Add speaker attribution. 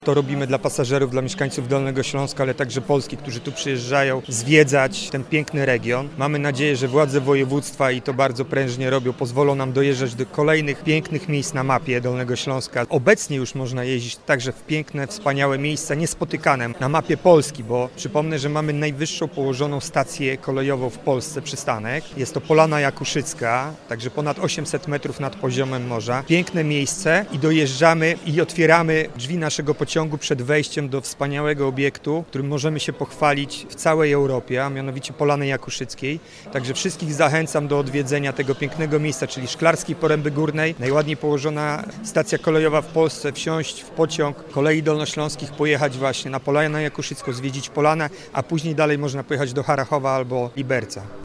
Speaker 1: To robimy dla pasażerów, dla mieszkańców Dolnego Śląska, ale także Polski, którzy tu przyjeżdżają zwiedzać ten piękny region. Mamy nadzieję, że władze województwa, i to bardzo prężnie robią, pozwolą nam dojeżdżać do kolejnych pięknych miejsc na mapie Dolnego Śląska. Obecnie już można jeździć także w piękne, wspaniałe miejsca, niespotykane na mapie Polski, bo przypomnę, że mamy najwyższą położoną stację kolejową w Polsce, przystanek. Jest to Polana Jakuszycka, także ponad 800 metrów nad poziomem morza. Piękne miejsce i dojeżdżamy i otwieramy drzwi naszego pociągu przed wejściem do wspaniałego obiektu, którym możemy się pochwalić w całej Europie, a mianowicie Polany Jakuszyckiej. Także wszystkich zachęcam do odwiedzenia tego pięknego miejsca, czyli Szklarskiej Poręby Górnej, najładniej położona stacja kolejowa w Polsce, wsiąść w pociąg Kolei Dolnośląskich, pojechać właśnie na Polanę Jakuszycką, zwiedzić Polanę, a później dalej można pojechać do Harachowa albo Liberca.